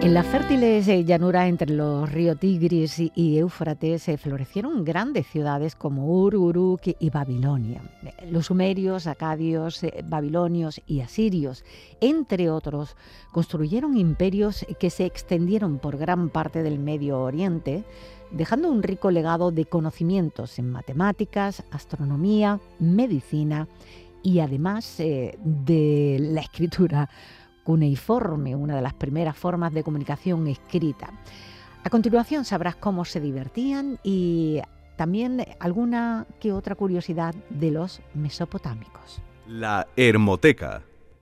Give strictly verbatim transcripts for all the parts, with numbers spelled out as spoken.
En las fértiles llanuras entre los ríos Tigris y, y Éufrates se florecieron grandes ciudades como Ur, Uruk y Babilonia. Los sumerios, acadios, eh, babilonios y asirios, entre otros, construyeron imperios que se extendieron por gran parte del Medio Oriente, dejando un rico legado de conocimientos en matemáticas, astronomía, medicina y además eh, de la escritura cuneiforme, una de las primeras formas de comunicación escrita. A continuación sabrás cómo se divertían y también alguna que otra curiosidad de los mesopotámicos. La Hermoteca.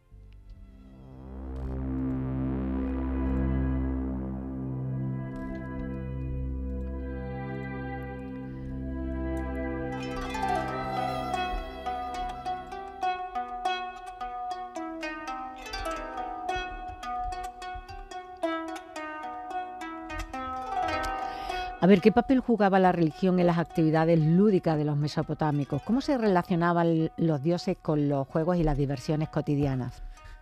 A ver, ¿qué papel jugaba la religión en las actividades lúdicas de los mesopotámicos? ¿Cómo se relacionaban los dioses con los juegos y las diversiones cotidianas?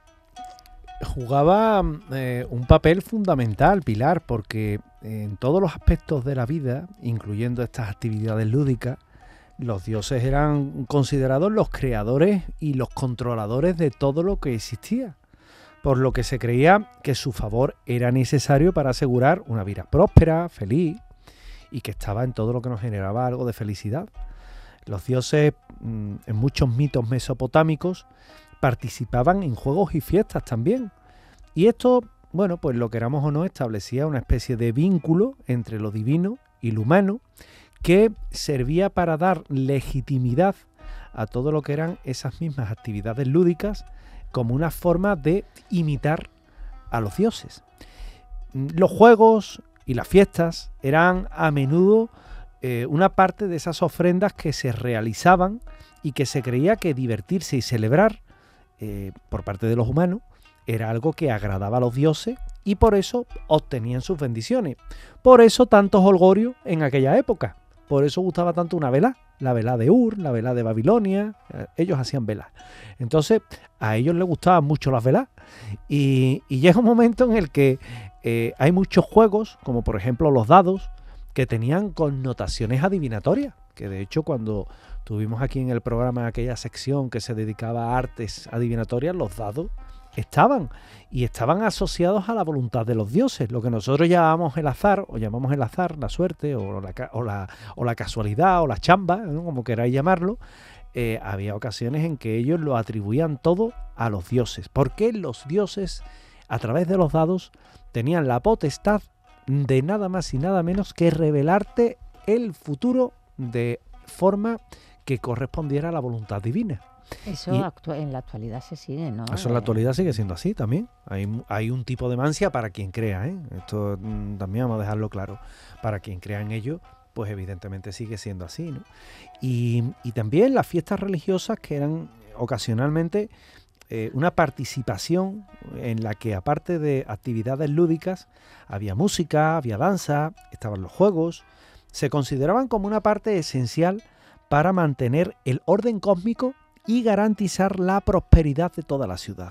Jugaba eh, un papel fundamental, Pilar, porque en todos los aspectos de la vida, incluyendo estas actividades lúdicas, los dioses eran considerados los creadores y los controladores de todo lo que existía, por lo que se creía que su favor era necesario para asegurar una vida próspera, feliz, y que estaba en todo lo que nos generaba algo de felicidad. Los dioses, en muchos mitos mesopotámicos, participaban en juegos y fiestas también. Y esto, bueno, pues lo queramos o no, establecía una especie de vínculo entre lo divino y lo humano que servía para dar legitimidad a todo lo que eran esas mismas actividades lúdicas como una forma de imitar a los dioses. Los juegos y las fiestas eran a menudo eh, una parte de esas ofrendas que se realizaban y que se creía que divertirse y celebrar eh, por parte de los humanos era algo que agradaba a los dioses y por eso obtenían sus bendiciones. Por eso tantos holgorios en aquella época. Por eso gustaba tanto una vela, la vela de Ur, la vela de Babilonia. Eh, ellos hacían velas. Entonces a ellos les gustaban mucho las velas y, y llega un momento en el que Eh, hay muchos juegos, como por ejemplo los dados, que tenían connotaciones adivinatorias, que de hecho cuando tuvimos aquí en el programa aquella sección que se dedicaba a artes adivinatorias, los dados estaban, y estaban asociados a la voluntad de los dioses, lo que nosotros llamamos el azar, o llamamos el azar, la suerte, o la, o la, o la casualidad, o la chamba, ¿no? Como queráis llamarlo. Eh, había ocasiones en que ellos lo atribuían todo a los dioses, porque los dioses, a través de los dados, tenían la potestad de nada más y nada menos que revelarte el futuro de forma que correspondiera a la voluntad divina. Eso actu- en la actualidad se sigue, ¿no? Eso en la actualidad sigue siendo así también. Hay, hay un tipo de mancia para quien crea, ¿eh? Esto mm, también vamos a dejarlo claro. Para quien crea en ello, pues evidentemente sigue siendo así, ¿no? Y, y también las fiestas religiosas que eran ocasionalmente Eh, una participación en la que, aparte de actividades lúdicas, había música, había danza, estaban los juegos, se consideraban como una parte esencial para mantener el orden cósmico y garantizar la prosperidad de toda la ciudad.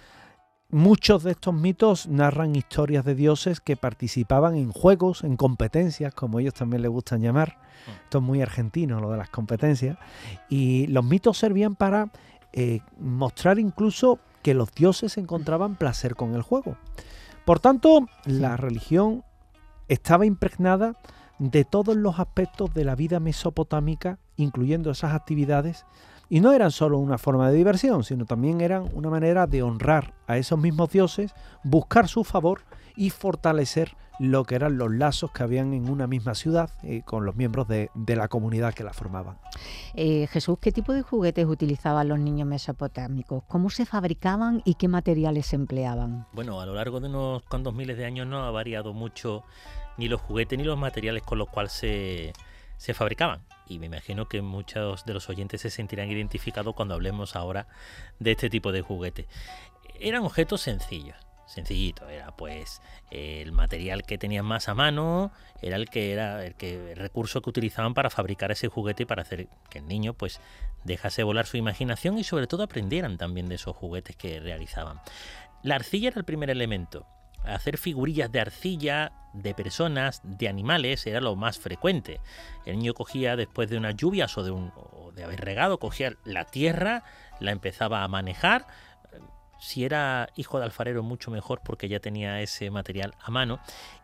Muchos de estos mitos narran historias de dioses que participaban en juegos, en competencias, como ellos también les gustan llamar. Esto es muy argentino, lo de las competencias. Y los mitos servían para Eh, mostrar incluso que los dioses encontraban placer con el juego. Por tanto, la religión estaba impregnada de todos los aspectos de la vida mesopotámica, incluyendo esas actividades, y no eran solo una forma de diversión, sino también eran una manera de honrar a esos mismos dioses, buscar su favor y fortalecer lo que eran los lazos que habían en una misma ciudad eh, con los miembros de, de la comunidad que la formaban. Eh, Jesús, ¿qué tipo de juguetes utilizaban los niños mesopotámicos? ¿Cómo se fabricaban y qué materiales se empleaban? Bueno, a lo largo de unos cuantos miles de años no ha variado mucho ni los juguetes ni los materiales con los cuales se, se fabricaban. Y me imagino que muchos de los oyentes se sentirán identificados cuando hablemos ahora de este tipo de juguetes. Eran objetos sencillos. Sencillito, era pues el material que tenían más a mano, era el que era el que el recurso que utilizaban para fabricar ese juguete y para hacer que el niño pues dejase volar su imaginación y sobre todo aprendieran también de esos juguetes que realizaban. La arcilla era el primer elemento. hacer figurillas de arcilla, de personas, de animales, era lo más frecuente. El niño cogía, después de unas lluvias o de, un, o de haber regado, cogía la tierra, la empezaba a manejar. Si era hijo de alfarero, mucho mejor, porque ya tenía ese material a mano,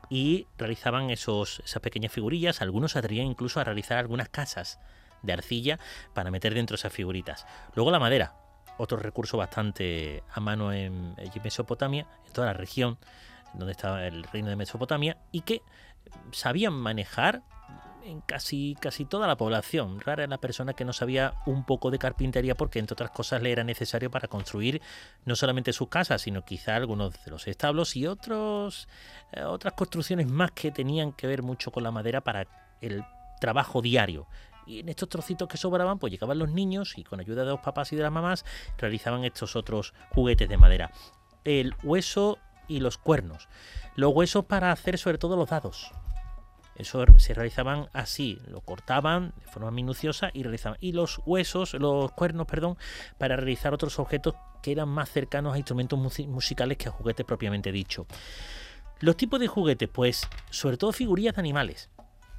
y realizaban esos, esas pequeñas figurillas. Algunos se atrevían incluso a realizar algunas casas de arcilla para meter dentro esas figuritas. Luego la madera, otro recurso bastante a mano en, en Mesopotamia, en toda la región donde estaba el reino de Mesopotamia, y que sabían manejar en casi, casi toda la población. Rara era la persona que no sabía un poco de carpintería, porque entre otras cosas le era necesario para construir no solamente sus casas, sino quizá algunos de los establos y otros, eh, otras construcciones más que tenían que ver mucho con la madera para el trabajo diario. Y en estos trocitos que sobraban, pues llegaban los niños y con ayuda de los papás y de las mamás realizaban estos otros juguetes de madera. El hueso y los cuernos. Los huesos para hacer sobre todo los dados. Eso se realizaban así, lo cortaban de forma minuciosa y realizaban. Y los huesos, los cuernos, perdón, para realizar otros objetos que eran más cercanos a instrumentos musicales que a juguetes propiamente dicho. Los tipos de juguetes, pues sobre todo figurillas de animales.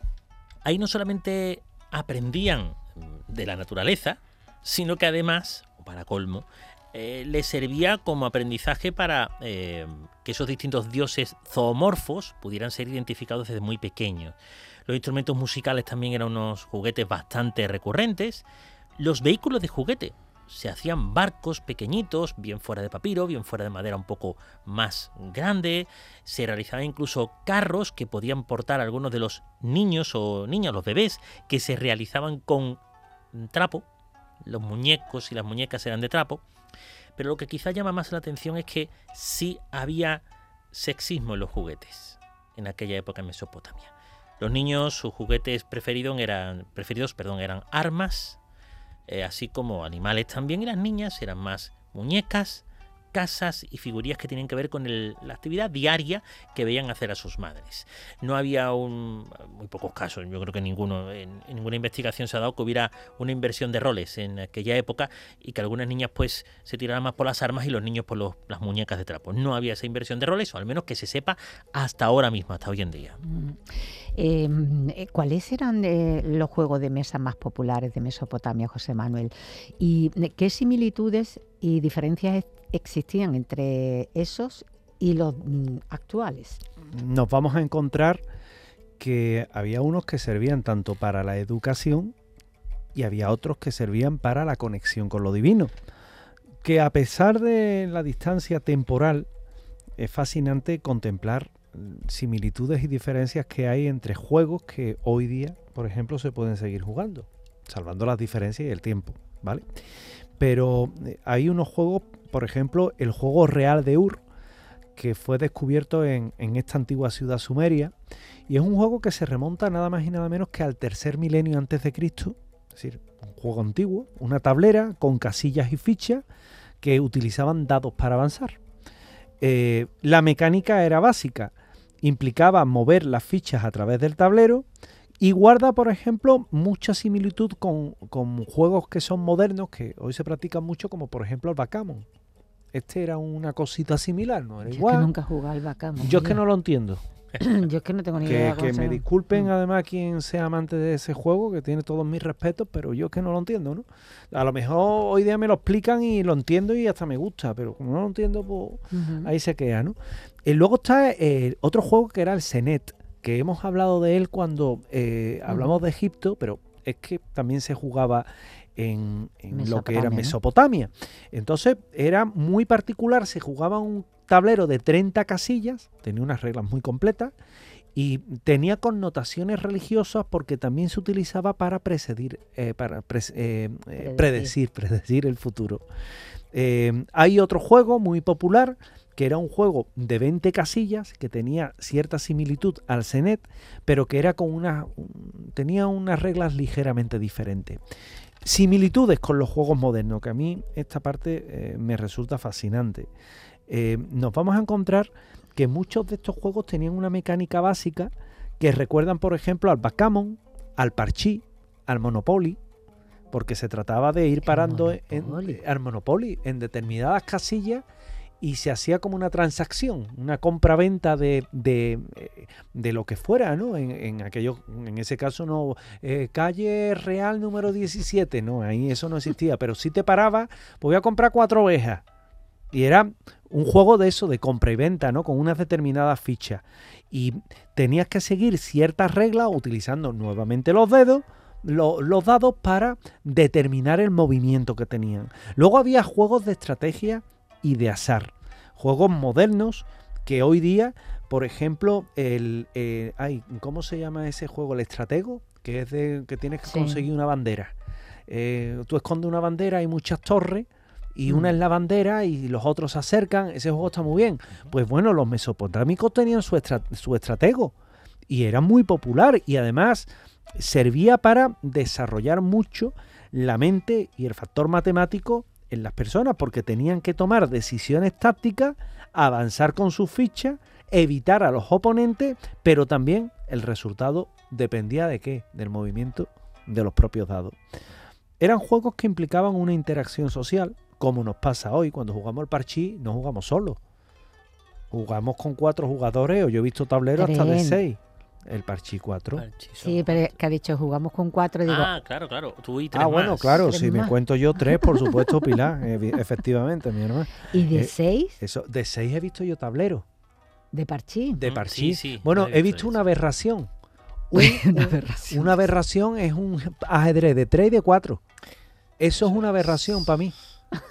Ahí no solamente aprendían de la naturaleza, sino que además, para colmo, eh, les servía como aprendizaje para eh, que esos distintos dioses zoomorfos pudieran ser identificados desde muy pequeños. Los instrumentos musicales también eran unos juguetes bastante recurrentes. Los vehículos de juguete, se hacían barcos pequeñitos, bien fuera de papiro, bien fuera de madera un poco más grande. Se realizaban incluso carros que podían portar algunos de los niños o niñas, los bebés, que se realizaban con trapo. Los muñecos y las muñecas eran de trapo. Pero lo que quizá llama más la atención es que sí había sexismo en los juguetes en aquella época en Mesopotamia. Los niños, sus juguetes preferidos eran, preferidos, perdón, eran armas, eh, así como animales también, y las niñas eran más muñecas, casas y figurillas que tienen que ver con el, la actividad diaria que veían hacer a sus madres. No había un, muy pocos casos, yo creo que ninguno, en, en ninguna investigación se ha dado que hubiera una inversión de roles en aquella época y que algunas niñas pues se tiraran más por las armas y los niños por los, las muñecas de trapo. No había esa inversión de roles, o al menos que se sepa hasta ahora mismo, hasta hoy en día. Mm. Eh, ¿Cuáles eran eh, los juegos de mesa más populares de Mesopotamia, José Manuel? ¿Y qué similitudes y diferencias existían entre esos y los mm, actuales? Nos vamos a encontrar que había unos que servían tanto para la educación y había otros que servían para la conexión con lo divino. Que a pesar de la distancia temporal, es fascinante contemplar similitudes y diferencias que hay entre juegos que hoy día, por ejemplo, se pueden seguir jugando, salvando las diferencias y el tiempo, ¿vale? Pero hay unos juegos, por ejemplo, el juego real de Ur, que fue descubierto en, en esta antigua ciudad sumeria, y es un juego que se remonta nada más y nada menos que al tercer milenio antes de Cristo, es decir, un juego antiguo, una tablera con casillas y fichas que utilizaban dados para avanzar. Eh, la mecánica era básica, implicaba mover las fichas a través del tablero y guarda, por ejemplo, mucha similitud con, con juegos que son modernos, que hoy se practican mucho, como por ejemplo el backgammon. Este era una cosita similar, ¿no? Era Yo igual. es que nunca he jugado al backgammon. Yo es que no lo entiendo. Yo es que no tengo ni Que, idea. que cómo me se- disculpen Mm. además quien sea amante de ese juego, que tiene todos mis respetos, pero yo es que no lo entiendo, ¿no? A lo mejor hoy día me lo explican y lo entiendo y hasta me gusta, pero como no lo entiendo, pues Ujú. ahí se queda, ¿no? Y luego está eh, otro juego que era el Senet, que hemos hablado de él cuando eh, hablamos Ujú. de Egipto, pero es que también se jugaba en, en lo que era Mesopotamia, ¿no? Mesopotamia. Entonces era muy particular, se jugaba un tablero de treinta casillas, tenía unas reglas muy completas y tenía connotaciones religiosas porque también se utilizaba para precedir, eh, para pres- eh, eh, Predecir. predecir, predecir el futuro. Eh, hay otro juego muy popular que era un juego de veinte casillas que tenía cierta similitud al Senet, pero que era con una, un- tenía unas reglas ligeramente diferentes. Similitudes con los juegos modernos, que a mí esta parte eh, me resulta fascinante. Eh, nos vamos a encontrar que muchos de estos juegos tenían una mecánica básica que recuerdan, por ejemplo, al backgammon, al parchís, al Monopoly, porque se trataba de ir parando en, Monopoly. al Monopoly en determinadas casillas y se hacía como una transacción, una compra-venta de, de, de lo que fuera, ¿no? En, en aquello, en ese caso no, eh, calle Real número diecisiete, no, ahí eso no existía, pero si te paraba, pues voy a comprar cuatro ovejas. Y era un juego de eso, de compra y venta, ¿no? Con unas determinadas fichas. Y tenías que seguir ciertas reglas utilizando nuevamente los dedos, lo, los dados para determinar el movimiento que tenían. Luego había juegos de estrategia y de azar. Juegos modernos que hoy día, por ejemplo, el eh, ay, ¿cómo se llama ese juego? El estratego, que es de que tienes que Sí. conseguir una bandera. Eh, tú escondes una bandera, hay muchas torres, y Mm. una es la bandera y los otros se acercan. Ese juego está muy bien. Pues bueno, los mesopotámicos tenían su, estra su estratego y era muy popular, y además servía para desarrollar mucho la mente y el factor matemático en las personas, porque tenían que tomar decisiones tácticas, avanzar con sus fichas, evitar a los oponentes, pero también el resultado dependía de qué, del movimiento de los propios dados. Eran juegos que implicaban una interacción social, como nos pasa hoy. Cuando jugamos el parchís no jugamos solos, jugamos con cuatro jugadores, o yo he visto tableros hasta de Tren. seis. El parchís cuatro. Parchís, Sí, son- pero que ha dicho jugamos con cuatro, digo, Ah, claro, claro. Tú y tres Ah, bueno, más. claro, Tres si me más. cuento yo tres, por supuesto, Pilar, evi- efectivamente, mi hermano. ¿y de eh, seis? Eso, de seis he visto yo tableros, De parchís. de Mm, parchís. sí, sí, Bueno, lo he he visto visto eso. una aberración. Un- Una un- aberración. Una aberración es un ajedrez de tres y de cuatro. Eso es una aberración para mí.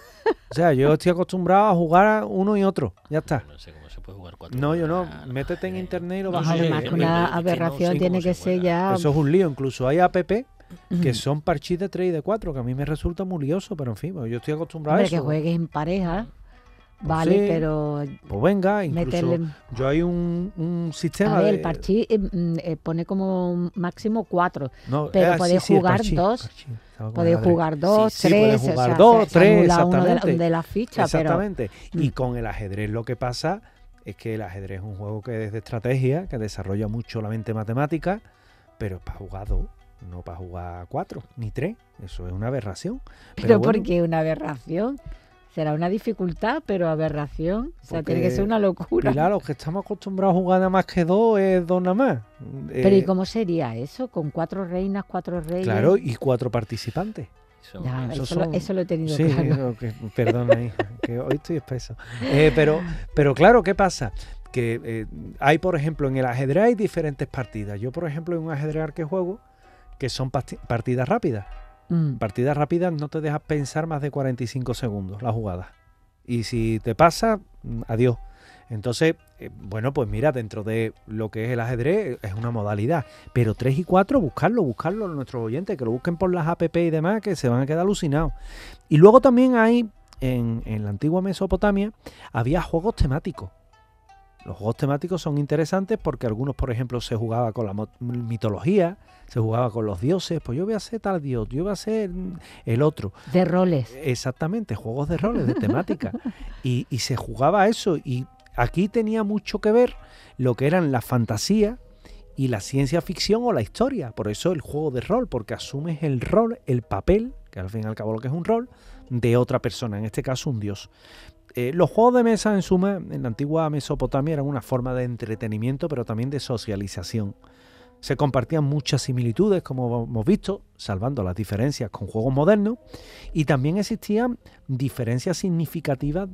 O sea, yo estoy acostumbrado a jugar uno y otro. Ya está. No sé cómo se puede jugar cuatro. No, yo no. jugadas, Métete en ajedrez. internet y lo No vas sé, a Además, ver. que es que una no sé aberración cómo tiene se que ser juega. ya... Eso es un lío. Incluso hay app que Mm. son parchís de tres y de cuatro, que a mí me resulta muy lioso, pero en fin, pues yo estoy acostumbrado Hombre, a que eso. juegues en pareja, Pues vale, sí, pero Pues venga, incluso meterle... yo hay un, un sistema A ver, de... el parchís eh, mm, eh, pone como máximo cuatro. No, pero ah, sí, podéis sí, el jugar parchís, dos, parchís, estaba con Podéis el ajedrez. jugar dos, Sí, sí, tres, puedes o jugar sea, dos, se- se tres, anula uno de, la- exactamente. de las fichas, pero... Exactamente. Y Mm. con el ajedrez lo que pasa es que el ajedrez es un juego que es de estrategia, que desarrolla mucho la mente matemática, pero es para jugar dos, no para jugar cuatro, ni tres. Eso es una aberración. Pero, bueno, ¿por qué una aberración? Será una dificultad, pero aberración. O sea, tiene que Porque, ser una locura. Pilar, los que estamos acostumbrados a jugar nada más que dos es dos nada más. Pero Eh, ¿y cómo sería eso? ¿Con cuatro reinas, cuatro reyes? Claro, y cuatro participantes. Eso- Ya, Eso eso, lo, son- eso lo he tenido Sí, claro. no, que- perdona, hija, que hoy estoy espeso. Eh, pero, pero claro, ¿qué pasa? Que eh, hay, por ejemplo, en el ajedrez hay diferentes partidas. Yo, por ejemplo, en un ajedrez que juego, que son pasti- partidas rápidas. Mm. Partidas rápidas no te dejas pensar más de cuarenta y cinco segundos la jugada. Y si te pasa, mm, adiós. Entonces, eh, bueno, pues mira, dentro de lo que es el ajedrez es una modalidad. Pero tres y cuatro, buscarlo, buscarlo nuestros oyentes, que lo busquen por las app y demás, que se van a quedar alucinados. Y luego también hay, en, en la antigua Mesopotamia, había juegos temáticos. Los juegos temáticos son interesantes porque algunos, por ejemplo, se jugaba con la mo- mitología, se jugaba con los dioses. Pues yo voy a ser tal dios, yo voy a ser mm, el otro. De roles. Exactamente, juegos de roles, de temática. Y, y se jugaba a eso. Y aquí tenía mucho que ver lo que eran la fantasía y la ciencia ficción o la historia. Por eso el juego de rol, porque asumes el rol, el papel, que al fin y al cabo lo que es un rol, de otra persona, en este caso un dios. Eh, los juegos de mesa, en suma, en la antigua Mesopotamia eran una forma de entretenimiento, pero también de socialización. Se compartían muchas similitudes, como hemos visto, salvando las diferencias con juegos modernos, y también existían diferencias significativas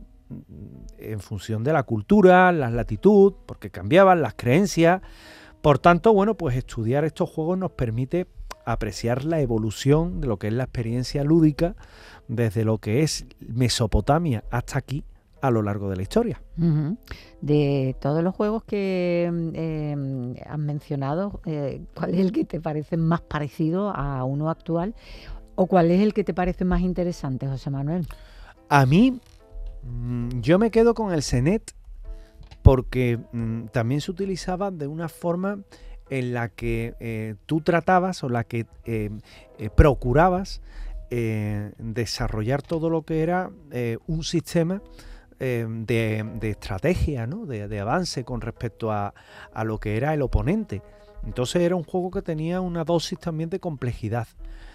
en función de la cultura, la latitud, porque cambiaban las creencias. Por tanto, bueno, pues estudiar estos juegos nos permite apreciar la evolución de lo que es la experiencia lúdica desde lo que es Mesopotamia hasta aquí a lo largo de la historia. Ujú. De todos los juegos que eh, has mencionado, eh, ¿cuál es el que te parece más parecido a uno actual? ¿O cuál es el que te parece más interesante, José Manuel? A mí, mm, yo me quedo con el Senet porque mm, también se utilizaba de una forma en la que eh, tú tratabas o la que eh, eh, procurabas eh, desarrollar todo lo que era eh, un sistema eh, de, de estrategia, ¿no? de, de avance con respecto a, a lo que era el oponente. Entonces era un juego que tenía una dosis también de complejidad.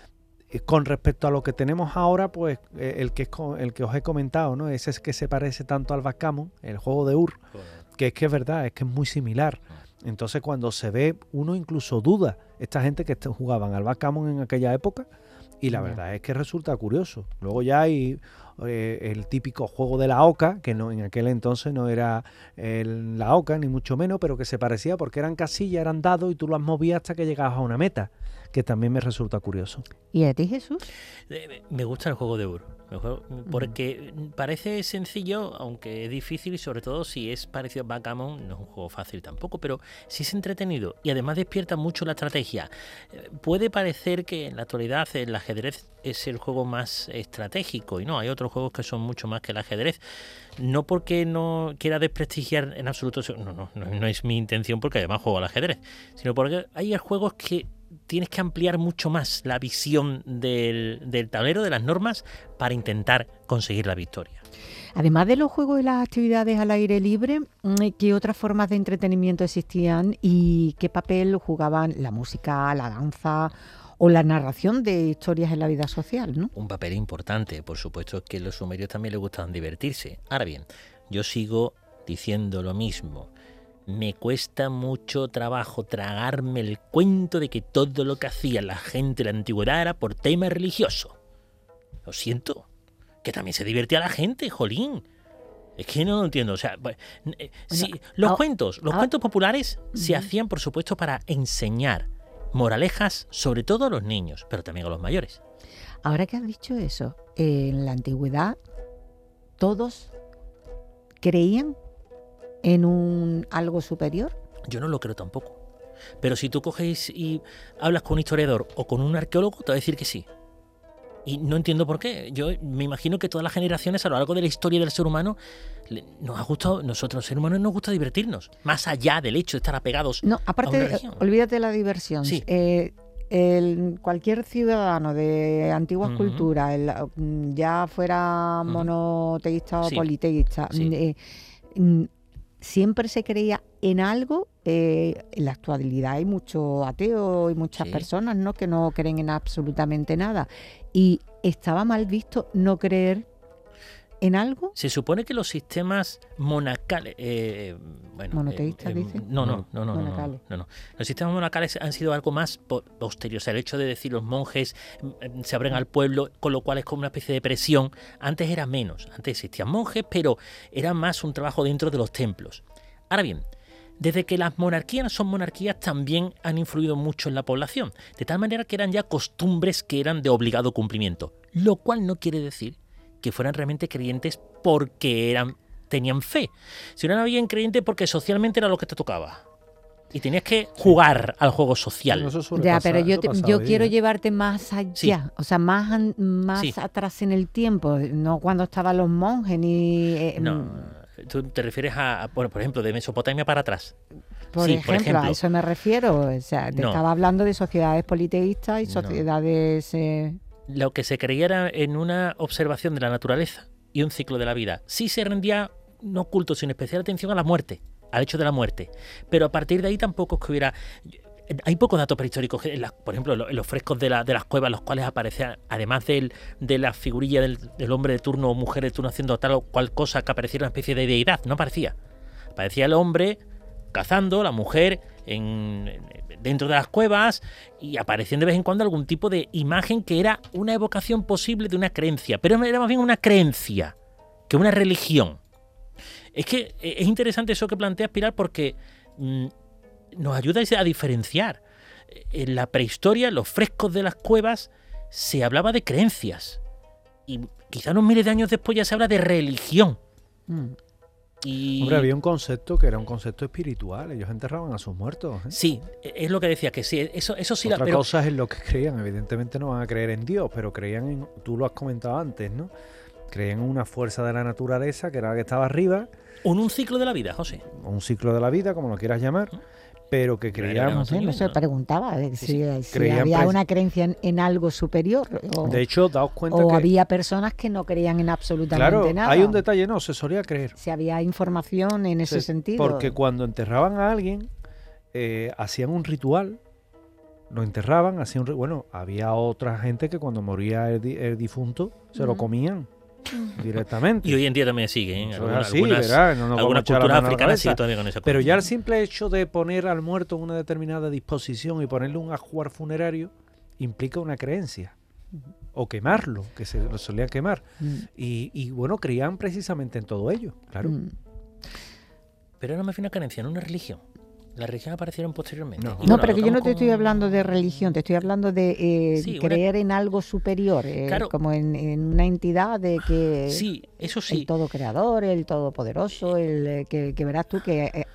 con respecto a lo que tenemos ahora, pues eh, el que es co- el que os he comentado, ¿no? Ese es que se parece tanto al Backgammon, el juego de Ur, que es que es verdad, es que es muy similar. Entonces cuando se ve, uno incluso duda, esta gente que est- jugaban al Backgammon en aquella época, y la Ya. verdad es que resulta curioso. Luego ya hay eh, el típico juego de la oca, que no en aquel entonces no era el- la oca, ni mucho menos, pero que se parecía porque eran casillas, eran dados y tú las movías hasta que llegabas a una meta, que también me resulta curioso. ¿Y a ti, Jesús? Eh, Me gusta el juego de Ur, me juego- porque parece sencillo, aunque es difícil, y sobre todo si es parecido a Backgammon, no es un juego fácil tampoco, pero sí es entretenido y además despierta mucho la estrategia. Eh, Puede parecer que en la actualidad el ajedrez es el juego más estratégico, y no, hay otros juegos que son mucho más que el ajedrez. No porque no quiera desprestigiar en absoluto, eso- no, no, no, no es mi intención, porque además juego al ajedrez, sino porque hay juegos que tienes que ampliar mucho más la visión del, del tablero, de las normas, para intentar conseguir la victoria. Además de los juegos y las actividades al aire libre, mm, ¿qué otras formas de entretenimiento existían y qué papel jugaban la música, la danza o la narración de historias en la vida social, ¿no? Un papel importante, por supuesto que a los sumerios también les gustaban divertirse. Ahora bien, yo sigo diciendo lo mismo. Me cuesta mucho trabajo tragarme el cuento de que todo lo que hacía la gente de la antigüedad era por tema religioso. Lo siento, que también se divertía la gente, jolín. Es que no lo entiendo. O sea, pues, eh, sí, Bueno, los ah, cuentos, los ah, cuentos populares se ujú. hacían, por supuesto, para enseñar moralejas, sobre todo a los niños, pero también a los mayores. Ahora que has dicho eso, en la antigüedad todos creían en un algo superior. Yo no lo creo tampoco. Pero si tú coges y hablas con un historiador o con un arqueólogo, te va a decir que sí. Y no entiendo por qué. Yo me imagino que todas las generaciones a lo largo de la historia del ser humano le- nos ha gustado, nosotros los seres humanos nos gusta divertirnos, más allá del hecho de estar apegados No, a una aparte, religión. olvídate de la diversión. Sí. Eh, el- cualquier ciudadano de antiguas Ujú. culturas, el- mm, ya fuera Ujú. monoteísta o Sí. politeísta, Sí. mm, eh, mm, siempre se creía en algo. Eh, en la actualidad hay muchos ateos y muchas Sí. personas, ¿no?, que no creen en absolutamente nada. Y estaba mal visto no creer en algo. Se supone que los sistemas monacales, eh, bueno, Monoteístas, dice. no, no, no, no, no, no, Monacales. no, no. Los sistemas monacales han sido algo más po- posterior. O sea, el hecho de decir los monjes mm, se abren al pueblo, con lo cual es como una especie de presión. Antes era menos. Antes existían monjes, pero era más un trabajo dentro de los templos. Ahora bien, desde que las monarquías no son monarquías, también han influido mucho en la población, de tal manera que eran ya costumbres que eran de obligado cumplimiento, lo cual no quiere decir que fueran realmente creyentes porque eran, tenían fe, sino eran bien creyentes porque socialmente era lo que te tocaba. Y tenías que jugar al juego social. Eso suele Ya, pasar, pero yo, eso te- pasa yo hoy quiero día. llevarte más allá, Sí. o sea, más, an- más Sí. atrás en el tiempo, no cuando estaban los monjes ni... eh, No, mm, tú te refieres a, a, por por ejemplo, de Mesopotamia para atrás. por, sí, ejemplo, por ejemplo. a eso me refiero. O sea, te No. estaba hablando de sociedades politeístas y No. sociedades... eh, Lo que se creía era en una observación de la naturaleza y un ciclo de la vida. Sí se rendía no culto, sino especial atención a la muerte, al hecho de la muerte. Pero a partir de ahí tampoco es que hubiera... Hay pocos datos prehistóricos, en la- por ejemplo, en los frescos de, la- de las cuevas, los cuales aparecían, además del, de la figurilla del, del hombre de turno o mujer de turno haciendo tal o cual cosa, que apareciera una especie de deidad, no aparecía. Aparecía el hombre cazando, la mujer en, dentro de las cuevas, y aparecían de vez en cuando algún tipo de imagen que era una evocación posible de una creencia, pero era más bien una creencia que una religión. Es que es interesante eso que planteas, Pilar, porque mm, nos ayuda a diferenciar. En la prehistoria, en los frescos de las cuevas, se hablaba de creencias. Y quizá unos miles de años después ya se habla de religión. mm. Y Hombre, había un concepto que era un concepto espiritual. Ellos enterraban a sus muertos. ¿eh? sí, es lo que decía, que sí, eso, eso sí, la- Otra pero cosa es en lo que creían. Evidentemente no van a creer en Dios, pero creían en... Tú lo has comentado antes, ¿no? Creían en una fuerza de la naturaleza que era la que estaba arriba, en un ciclo de la vida, José. o un ciclo de la vida, como lo quieras llamar, pero que Pero creían... No sé, no sé, ¿no? preguntaba eh, Sí, si, sí. si Creían había pres- una creencia en, en algo superior o, De hecho, daos cuenta o que... había personas que no creían en absolutamente Claro, nada. hay un detalle, no, se solía creer. Si había información en ese Se- sentido. Porque cuando enterraban a alguien, eh, hacían un ritual lo enterraban, hacían... Bueno, había otra gente que cuando moría el, di el difunto se uh-huh. lo comían directamente. Y hoy en día también sigue, ¿eh? Algunas, así, algunas, no nos algunas culturas africanas siguen todavía con esa cosa. Pero ya el simple hecho de poner al muerto en una determinada disposición y ponerle un ajuar funerario implica una creencia. O quemarlo, que se lo solían quemar. Mm. Y, y bueno, creían precisamente en todo ello, claro. Mm. Pero era más bien una creencia, no una religión. Las religiones aparecieron posteriormente. No, no, pero que yo no te estoy hablando de religión, te estoy hablando de eh, sí, creer una... en algo superior, eh, claro. como en, en una entidad de que... Sí, eso sí. El todo creador, el todopoderoso, el eh, que, que verás tú que... Eh,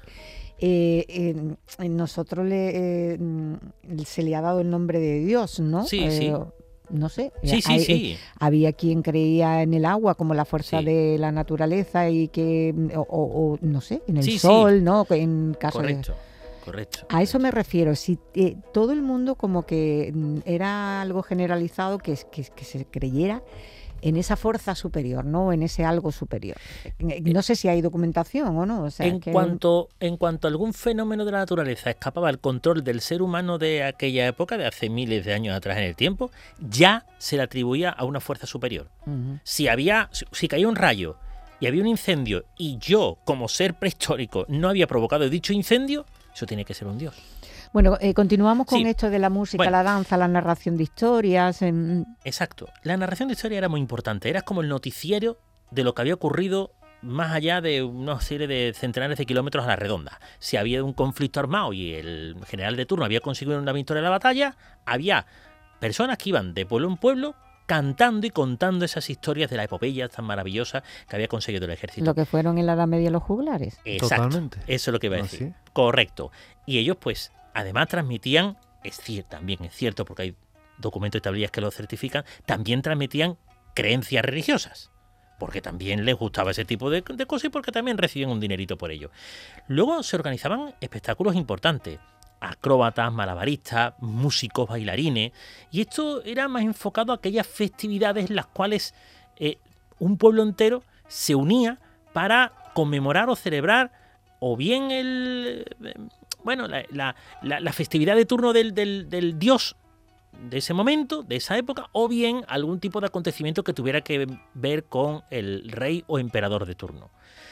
eh, eh, nosotros le, eh, se le ha dado el nombre de Dios, ¿no? Sí, eh, sí. No sé, sí, sí, hay, sí. Eh, había quien creía en el agua como la fuerza sí. de la naturaleza y que, o, o, o no sé, en el sí, sol, sí. ¿no? En caso correcto, de... correcto. A eso me refiero, si eh, todo el mundo como que era algo generalizado que, que, que se creyera en esa fuerza superior, ¿no? En ese algo superior. No sé si hay documentación o no. O sea, en, que... cuanto, en cuanto a algún fenómeno de la naturaleza escapaba al control del ser humano de aquella época, de hace miles de años atrás en el tiempo, ya se le atribuía a una fuerza superior. Uh-huh. Si había, si, si caía un rayo y había un incendio y yo, como ser prehistórico, no había provocado dicho incendio, eso tiene que ser un dios. Bueno, eh, continuamos con sí. esto de la música, bueno, la danza, la narración de historias. En... Exacto. La narración de historia era muy importante. Era como el noticiero de lo que había ocurrido más allá de una serie de centenares de kilómetros a la redonda. Si había un conflicto armado y el general de turno había conseguido una victoria en la batalla, había personas que iban de pueblo en pueblo cantando y contando esas historias de la epopeya tan maravillosa que había conseguido el ejército. Lo que fueron en la Edad Media los juglares. Exacto. Totalmente. Eso es lo que iba a decir. ¿Ah, sí? Correcto. Y ellos, pues, además transmitían, es cierto, también es cierto, porque hay documentos y tablillas que lo certifican, también transmitían creencias religiosas, porque también les gustaba ese tipo de, de cosas y porque también recibían un dinerito por ello. Luego se organizaban espectáculos importantes, acróbatas, malabaristas, músicos, bailarines, y esto era más enfocado a aquellas festividades en las cuales eh, un pueblo entero se unía para conmemorar o celebrar o bien el... Eh, bueno, la, la, la, la festividad de turno del, del, del dios de ese momento, de esa época, o bien algún tipo de acontecimiento que tuviera que ver con el rey o emperador de turno.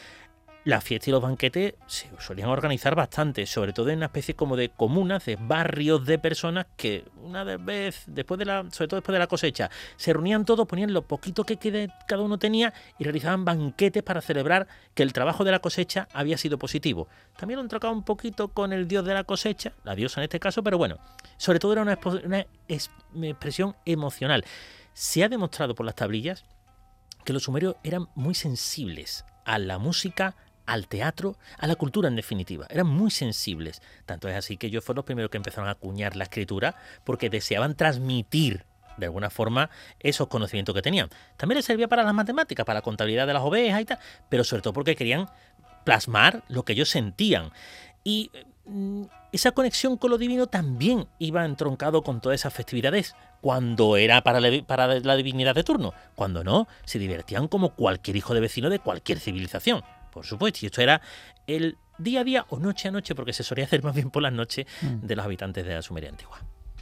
Las fiestas y los banquetes se solían organizar bastante, sobre todo en una especie como de comunas, de barrios de personas que una vez, después de la, sobre todo después de la cosecha, se reunían todos, ponían lo poquito que cada uno tenía y realizaban banquetes para celebrar que el trabajo de la cosecha había sido positivo. También lo han trocado un poquito con el dios de la cosecha, la diosa en este caso, pero bueno, sobre todo era una, una expresión emocional. Se ha demostrado por las tablillas que los sumerios eran muy sensibles a la música, al teatro, a la cultura en definitiva. Eran muy sensibles. Tanto es así que ellos fueron los primeros que empezaron a acuñar la escritura porque deseaban transmitir de alguna forma esos conocimientos que tenían. También les servía para las matemáticas, para la contabilidad de las ovejas y tal, pero sobre todo porque querían plasmar lo que ellos sentían. Y mm, esa conexión con lo divino también iba entroncado con todas esas festividades cuando era para la, para la divinidad de turno. Cuando no, se divertían como cualquier hijo de vecino de cualquier civilización. Por supuesto, y esto era el día a día o noche a noche, porque se solía hacer más bien por las noches mm. de los habitantes de la Sumeria antigua.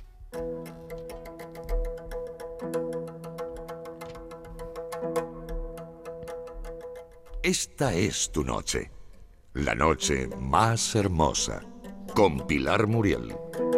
Esta es tu noche, la noche más hermosa, con Pilar Muriel.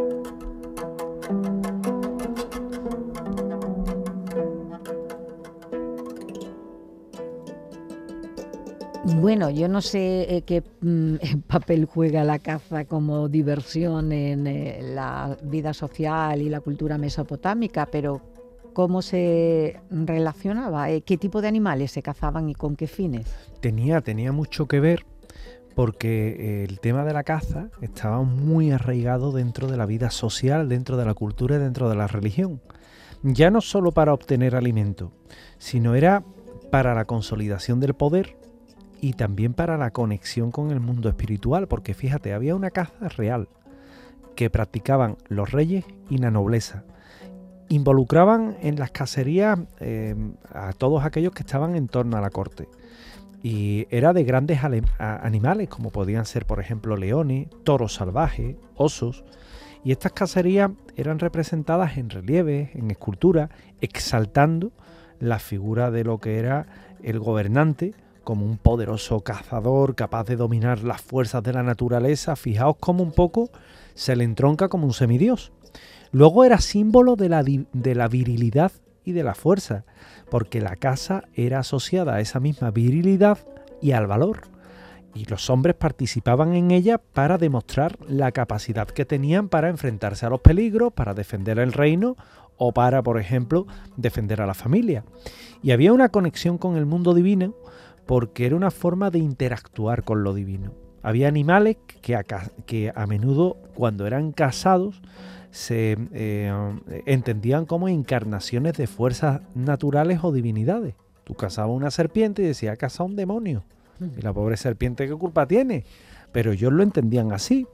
Bueno, yo no sé eh, qué mm, papel juega la caza como diversión en eh, la vida social y la cultura mesopotámica, pero ¿cómo se relacionaba? Eh, ¿Qué tipo de animales se cazaban y con qué fines? Tenía, tenía mucho que ver porque el tema de la caza estaba muy arraigado dentro de la vida social, dentro de la cultura y dentro de la religión. Ya no solo para obtener alimento, sino era para la consolidación del poder y también para la conexión con el mundo espiritual, porque fíjate, había una caza real que practicaban los reyes y la nobleza. Involucraban en las cacerías eh, a todos aquellos que estaban en torno a la corte. Y era de grandes animales, como podían ser, por ejemplo, leones, toros salvajes, osos. Y estas cacerías eran representadas en relieves, en esculturas, exaltando la figura de lo que era el gobernante como un poderoso cazador capaz de dominar las fuerzas de la naturaleza. Fijaos cómo un poco se le entronca como un semidios. Luego era símbolo de la, de la virilidad y de la fuerza, porque la caza era asociada a esa misma virilidad y al valor. Y los hombres participaban en ella para demostrar la capacidad que tenían para enfrentarse a los peligros, para defender el reino o para, por ejemplo, defender a la familia. Y había una conexión con el mundo divino porque era una forma de interactuar con lo divino. Había animales que a, que a menudo, cuando eran cazados, se eh, entendían como encarnaciones de fuerzas naturales o divinidades. Tú cazabas una serpiente y decías, ha cazado un demonio. Y la pobre serpiente, ¿qué culpa tiene? Pero ellos lo entendían así.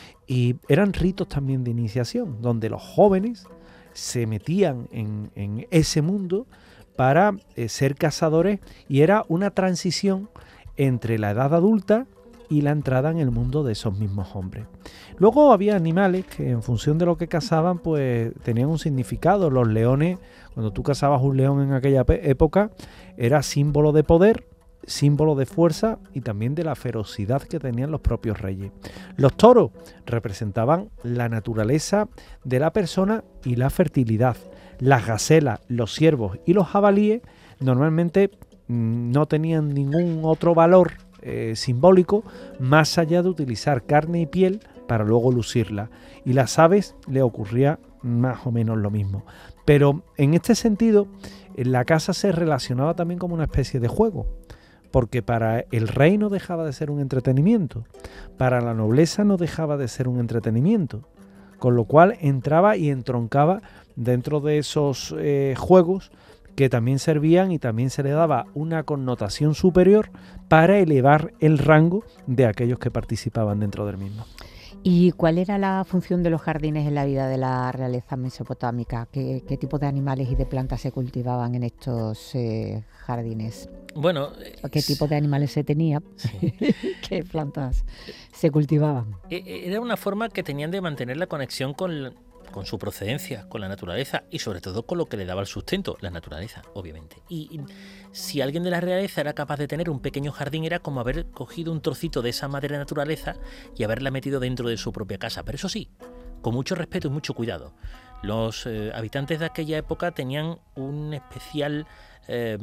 Y eran ritos también de iniciación, donde los jóvenes se metían en, en ese mundo para eh, ser cazadores, y era una transición entre la edad adulta y la entrada en el mundo de esos mismos hombres. Luego había animales que en función de lo que cazaban pues tenían un significado. Los leones, cuando tú cazabas un león en aquella época, era símbolo de poder, símbolo de fuerza y también de la ferocidad que tenían los propios reyes. Los toros representaban la naturaleza de la persona y la fertilidad. Las gacelas, los ciervos y los jabalíes normalmente mmm, no tenían ningún otro valor eh, simbólico más allá de utilizar carne y piel para luego lucirla. Y las aves le ocurría más o menos lo mismo. Pero en este sentido, la caza se relacionaba también como una especie de juego, porque para el rey no dejaba de ser un entretenimiento, para la nobleza no dejaba de ser un entretenimiento, con lo cual entraba y entroncaba dentro de esos eh, juegos que también servían y también se le daba una connotación superior para elevar el rango de aquellos que participaban dentro del mismo. ¿Y cuál era la función de los jardines en la vida de la realeza mesopotámica? ¿Qué, qué tipo de animales y de plantas se cultivaban en estos eh, jardines? Bueno, ¿qué tipo de animales se tenía? Sí. ¿Qué plantas se cultivaban? Era una forma que tenían de mantener la conexión con, con su procedencia, con la naturaleza y sobre todo con lo que le daba el sustento, la naturaleza, obviamente. Y, y si alguien de la realeza era capaz de tener un pequeño jardín, era como haber cogido un trocito de esa madre naturaleza y haberla metido dentro de su propia casa. Pero eso sí, con mucho respeto y mucho cuidado. Los eh, habitantes de aquella época tenían un especial eh,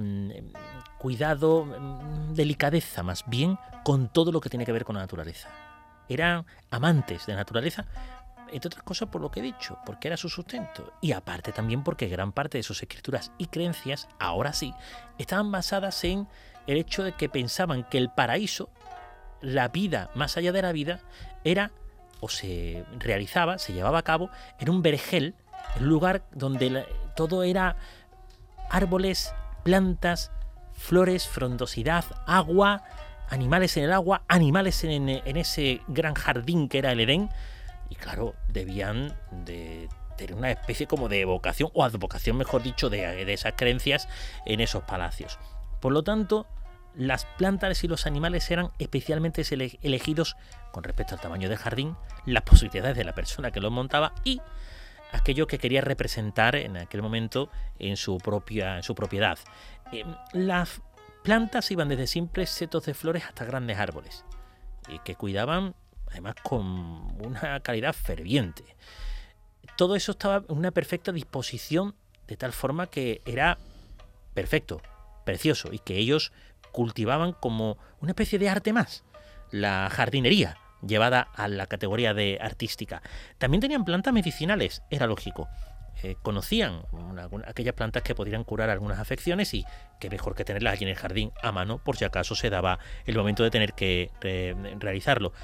cuidado, delicadeza más bien, con todo lo que tiene que ver con la naturaleza. Eran amantes de la naturaleza, entre otras cosas por lo que he dicho, porque era su sustento. Y aparte también porque gran parte de sus escrituras y creencias, ahora sí, estaban basadas en el hecho de que pensaban que el paraíso, la vida más allá de la vida, era o se realizaba, se llevaba a cabo en un vergel, en un lugar donde la, todo era árboles, plantas, flores, frondosidad, agua, animales en el agua, animales en, en ese gran jardín que era el Edén. Y claro, debían de tener una especie como de evocación, o advocación mejor dicho, de, de esas creencias en esos palacios. Por lo tanto, las plantas y los animales eran especialmente elegidos con respecto al tamaño del jardín, las posibilidades de la persona que los montaba y aquello que quería representar en aquel momento en su propia en su propiedad. Eh, las plantas iban desde simples setos de flores hasta grandes árboles, y que cuidaban además con una calidad ferviente. Todo eso estaba en una perfecta disposición, de tal forma que era perfecto, precioso, y que ellos cultivaban como una especie de arte más, la jardinería, llevada a la categoría de artística. También tenían plantas medicinales, era lógico. Eh, conocían una, una, aquellas plantas que podrían curar algunas afecciones, y qué mejor que tenerlas allí en el jardín a mano por si acaso se daba el momento de tener que eh, realizarlo.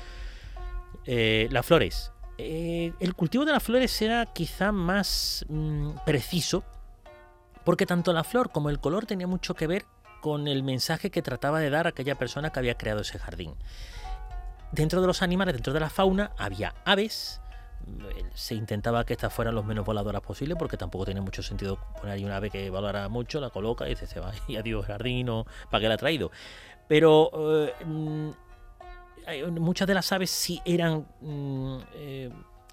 Eh, las flores. Eh, el cultivo de las flores era quizá más mmm, preciso, porque tanto la flor como el color tenía mucho que ver con el mensaje que trataba de dar aquella persona que había creado ese jardín. Dentro de los animales, dentro de la fauna, había aves. Se intentaba que estas fueran los menos voladoras posible, porque tampoco tenía mucho sentido poner ahí una ave que volara mucho, la coloca y dice, se va y adiós jardín, o para qué la ha traído. Pero eh, muchas de las aves sí eran eh,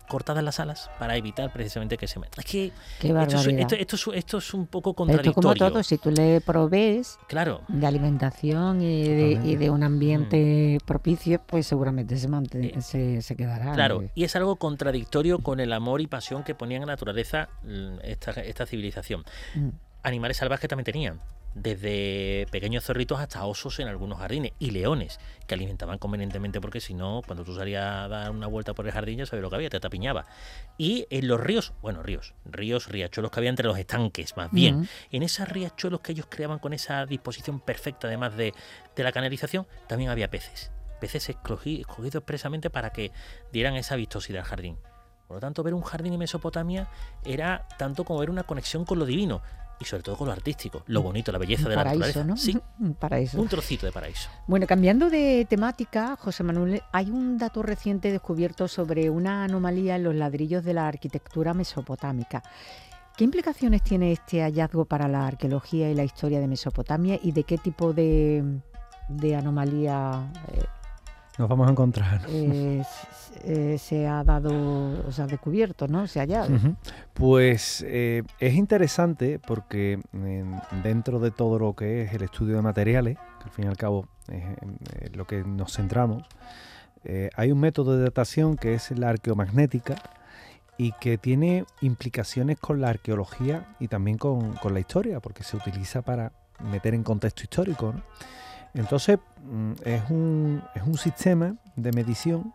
cortadas las alas para evitar precisamente que se meta. Es que Qué esto es, barbaridad. esto, esto es, esto es un poco Esto contradictorio. como todo, si tú le provees Claro. de alimentación y de, y de un ambiente Mm. propicio, pues seguramente se, mantén- Eh, se, se quedará. Claro, ¿no? y es algo contradictorio con el amor y pasión que ponía en la naturaleza mm, esta, esta civilización. Mm. Animales salvajes también tenían, desde pequeños zorritos hasta osos en algunos jardines, y leones, que alimentaban convenientemente, porque si no, cuando tú salías a dar una vuelta por el jardín ya sabes lo que había, te tapiñaba. Y en los ríos, bueno, ríos, ríos, riachuelos que había entre los estanques, más bien, Mm. en esos riachuelos que ellos creaban con esa disposición perfecta, además de, de la canalización, también había peces. Peces escogi- escogidos expresamente para que dieran esa vistosidad al jardín. Por lo tanto, ver un jardín en Mesopotamia era tanto como ver una conexión con lo divino y sobre todo con lo artístico, lo bonito, la belleza Un de la paraíso, naturaleza. ¿no? Sí, Un paraíso. un trocito de paraíso. Bueno, cambiando de temática, José Manuel, hay un dato reciente descubierto sobre una anomalía en los ladrillos de la arquitectura mesopotámica. ¿Qué implicaciones tiene este hallazgo para la arqueología y la historia de Mesopotamia y de qué tipo de, de anomalía eh, Nos vamos a encontrar. eh, s- eh, se ha dado, o se ha descubierto, ¿no? Se ha hallado. Ujú. Pues eh, es interesante porque eh, dentro de todo lo que es el estudio de materiales, que al fin y al cabo es eh, lo que nos centramos, eh, hay un método de datación que es la arqueomagnética y que tiene implicaciones con la arqueología y también con, con la historia, porque se utiliza para meter en contexto histórico, ¿no? Entonces mm, es un, es un sistema de medición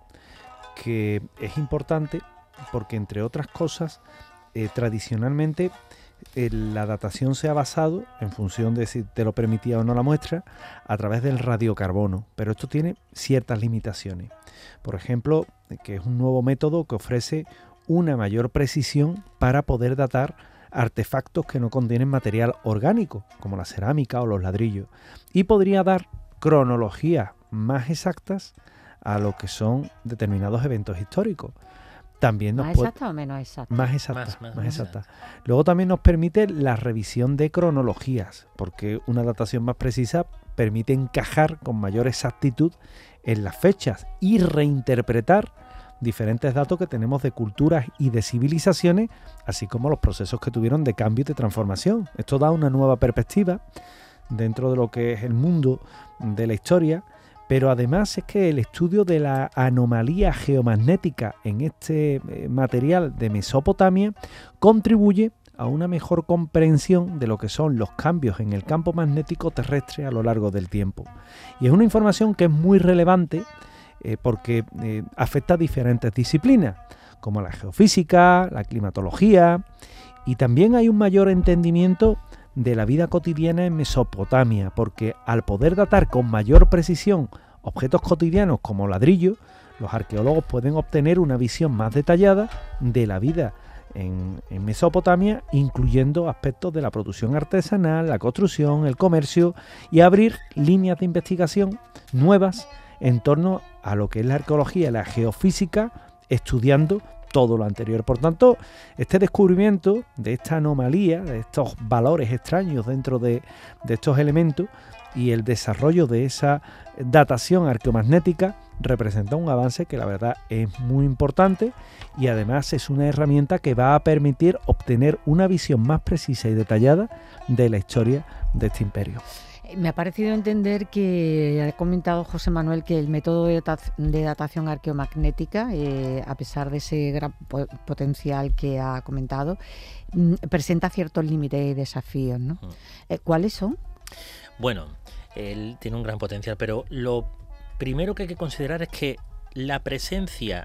que es importante porque, entre otras cosas, eh, tradicionalmente eh, la datación se ha basado, en función de si te lo permitía o no la muestra, a través del radiocarbono, pero esto tiene ciertas limitaciones. Por ejemplo, que es un nuevo método que ofrece una mayor precisión para poder datar artefactos que no contienen material orgánico, como la cerámica o los ladrillos, y podría dar cronologías más exactas a lo que son determinados eventos históricos. También nos ¿Más puede- exacta o menos exacta? más exacta, Más, más, más más exacta. Luego también nos permite la revisión de cronologías, porque una datación más precisa permite encajar con mayor exactitud en las fechas y reinterpretar diferentes datos que tenemos de culturas y de civilizaciones, así como los procesos que tuvieron de cambio y de transformación. Esto da una nueva perspectiva dentro de lo que es el mundo de la historia, pero además es que el estudio de la anomalía geomagnética en este eh, material de Mesopotamia contribuye a una mejor comprensión de lo que son los cambios en el campo magnético terrestre a lo largo del tiempo. Y es una información que es muy relevante eh, porque eh, afecta a diferentes disciplinas, como la geofísica, la climatología, y también hay un mayor entendimiento de la vida cotidiana en Mesopotamia, porque al poder datar con mayor precisión objetos cotidianos como ladrillos, los arqueólogos pueden obtener una visión más detallada de la vida en, en Mesopotamia, incluyendo aspectos de la producción artesanal, la construcción, el comercio, y abrir líneas de investigación nuevas en torno a lo que es la arqueología y la geofísica, estudiando todo lo anterior. Por tanto, este descubrimiento de esta anomalía, de estos valores extraños dentro de, de estos elementos y el desarrollo de esa datación arqueomagnética representa un avance que la verdad es muy importante y además es una herramienta que va a permitir obtener una visión más precisa y detallada de la historia de este imperio. Me ha parecido entender que ha comentado José Manuel que el método de, data- de datación arqueomagnética, eh, a pesar de ese gran po- potencial que ha comentado, mm, presenta ciertos límites y desafíos, ¿no? Mm. Eh, ¿Cuáles son? Bueno, él tiene un gran potencial, pero lo primero que hay que considerar es que la presencia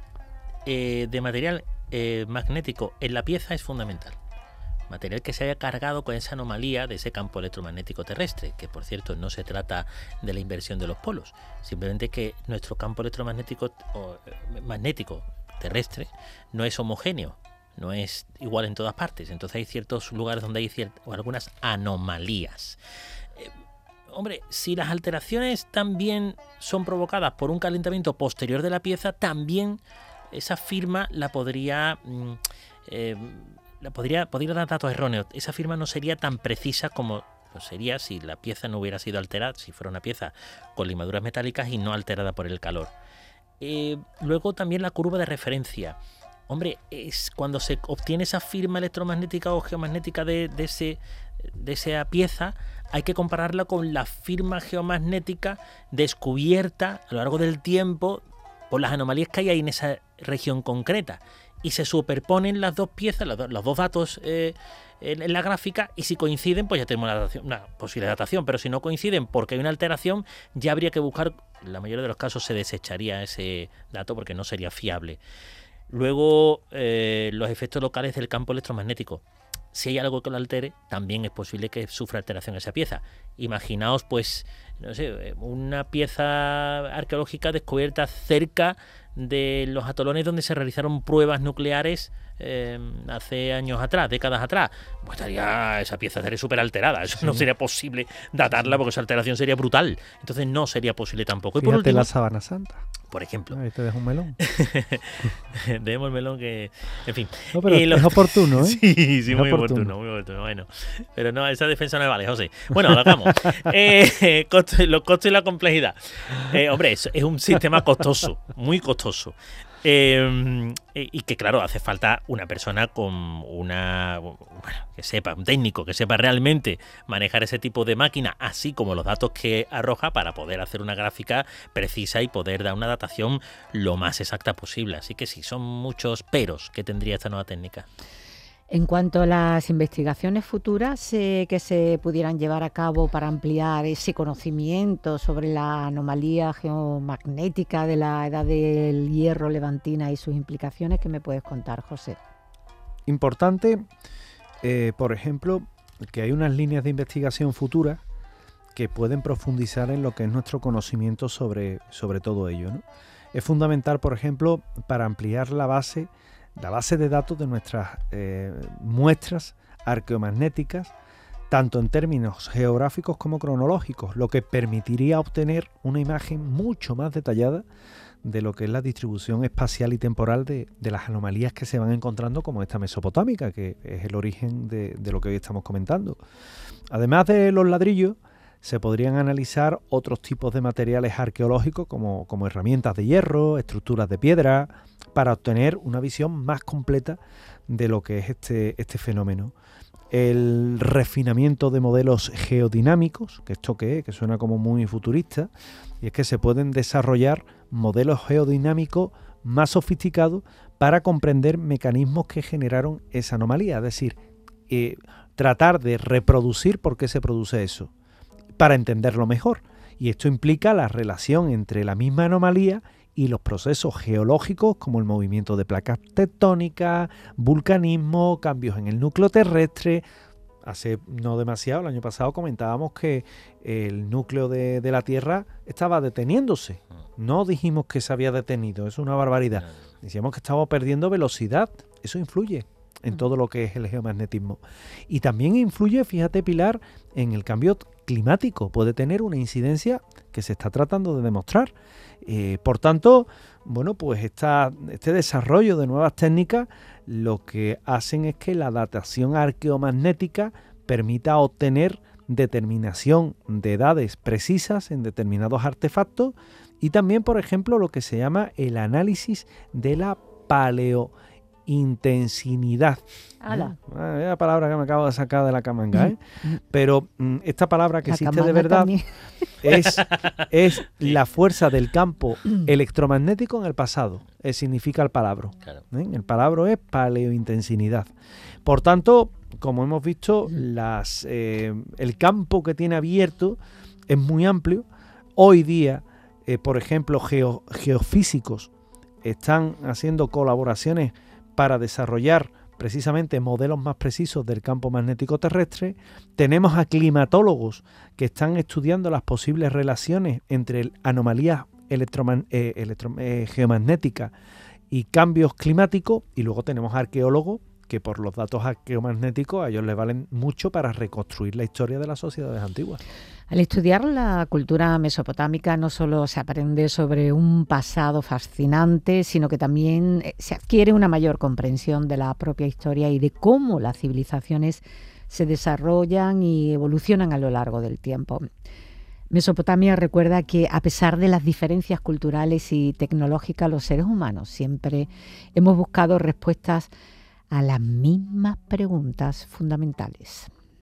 eh, de material eh, magnético en la pieza es fundamental. Material que se haya cargado con esa anomalía de ese campo electromagnético terrestre, que por cierto no se trata de la inversión de los polos, simplemente que nuestro campo electromagnético o, eh, magnético terrestre no es homogéneo, no es igual en todas partes, entonces hay ciertos lugares donde hay ciert- o algunas anomalías. Eh, hombre, si las alteraciones también son provocadas por un calentamiento posterior de la pieza, también esa firma la podría... Mm, eh, la podría, podría dar datos erróneos. Esa firma no sería tan precisa como lo sería si la pieza no hubiera sido alterada, si fuera una pieza con limaduras metálicas y no alterada por el calor. Eh, luego también la curva de referencia. Hombre, es cuando se obtiene esa firma electromagnética o geomagnética de, de, ese, de esa pieza, hay que compararla con la firma geomagnética descubierta a lo largo del tiempo por las anomalías que hay ahí en esa región concreta. Y se superponen las dos piezas, los, do, los dos datos eh, en, en la gráfica, y si coinciden, pues ya tenemos una, datación, una posible datación. Pero si no coinciden porque hay una alteración, ya habría que buscar, en la mayoría de los casos se desecharía ese dato porque no sería fiable. Luego, eh, los efectos locales del campo electromagnético. Si hay algo que lo altere, también es posible que sufra alteración esa pieza. Imaginaos, pues, no sé, una pieza arqueológica descubierta cerca de los atolones donde se realizaron pruebas nucleares eh, hace años atrás, décadas atrás. Pues estaría, esa pieza estaría súper alterada. Eso sí. No sería posible datarla porque esa alteración sería brutal. Entonces no sería posible tampoco. Fíjate, y por último, la Sábana Santa, por ejemplo. Ahí te dejo un melón. Dejemos el melón que... En fin. No, pero eh, lo... es oportuno, ¿eh? Sí, sí, es muy oportuno. oportuno, muy oportuno. Bueno, pero no, esa defensa no me vale, José. Bueno, lo hagamos. eh, costo, los costos y la complejidad. Eh, hombre, es, es un sistema costoso, muy costoso. Eh, y que claro, hace falta una persona con una, bueno, que sepa, un técnico que sepa realmente manejar ese tipo de máquina, así como los datos que arroja, para poder hacer una gráfica precisa y poder dar una datación lo más exacta posible. Así que sí, son muchos peros que tendría esta nueva técnica. En cuanto a las investigaciones futuras eh, que se pudieran llevar a cabo para ampliar ese conocimiento sobre la anomalía geomagnética de la edad del hierro levantina y sus implicaciones, ¿qué me puedes contar, José? Importante, eh, por ejemplo, que hay unas líneas de investigación futuras que pueden profundizar en lo que es nuestro conocimiento sobre, sobre todo ello, ¿no? Es fundamental, por ejemplo, para ampliar la base la base de datos de nuestras eh, muestras arqueomagnéticas, tanto en términos geográficos como cronológicos, lo que permitiría obtener una imagen mucho más detallada de lo que es la distribución espacial y temporal de, de las anomalías que se van encontrando, como esta mesopotámica, que es el origen de, de lo que hoy estamos comentando. Además de los ladrillos, se podrían analizar otros tipos de materiales arqueológicos como, como herramientas de hierro, estructuras de piedra, para obtener una visión más completa de lo que es este, este fenómeno. El refinamiento de modelos geodinámicos, que esto que es, que suena como muy futurista, y es que se pueden desarrollar modelos geodinámicos más sofisticados para comprender mecanismos que generaron esa anomalía, es decir, eh, tratar de reproducir por qué se produce eso, para entenderlo mejor. Y esto implica la relación entre la misma anomalía y los procesos geológicos como el movimiento de placas tectónicas, vulcanismo, cambios en el núcleo terrestre. Hace no demasiado, el año pasado, comentábamos que el núcleo de, de la Tierra estaba deteniéndose. No dijimos que se había detenido, es una barbaridad. Decíamos que estaba perdiendo velocidad. Eso influye en todo lo que es el geomagnetismo. Y también influye, fíjate, Pilar, en el cambio climático. Puede tener una incidencia que se está tratando de demostrar. Eh, por tanto, bueno, pues esta, este desarrollo de nuevas técnicas lo que hacen es que la datación arqueomagnética permita obtener determinación de edades precisas en determinados artefactos y también, por ejemplo, lo que se llama el análisis de la paleointensidad. ¡Hala! Ah, es la palabra que me acabo de sacar de la camanga, ¿eh? Pero mm, esta palabra que La existe de camanga verdad también. es, es la fuerza del campo electromagnético en el pasado. Eh, significa el palabra. Claro. ¿eh? El palabra es paleointensidad. Por tanto, como hemos visto, las, eh, el campo que tiene abierto es muy amplio. Hoy día, eh, por ejemplo, geo, geofísicos están haciendo colaboraciones para desarrollar precisamente modelos más precisos del campo magnético terrestre. Tenemos a climatólogos que están estudiando las posibles relaciones entre anomalías electroman- eh, electro- eh, geomagnéticas y cambios climáticos, y luego tenemos arqueólogos que por los datos arqueomagnéticos a ellos les valen mucho para reconstruir la historia de las sociedades antiguas. Al estudiar la cultura mesopotámica no solo se aprende sobre un pasado fascinante, sino que también se adquiere una mayor comprensión de la propia historia y de cómo las civilizaciones se desarrollan y evolucionan a lo largo del tiempo. Mesopotamia recuerda que a pesar de las diferencias culturales y tecnológicas, los seres humanos siempre hemos buscado respuestas a las mismas preguntas fundamentales.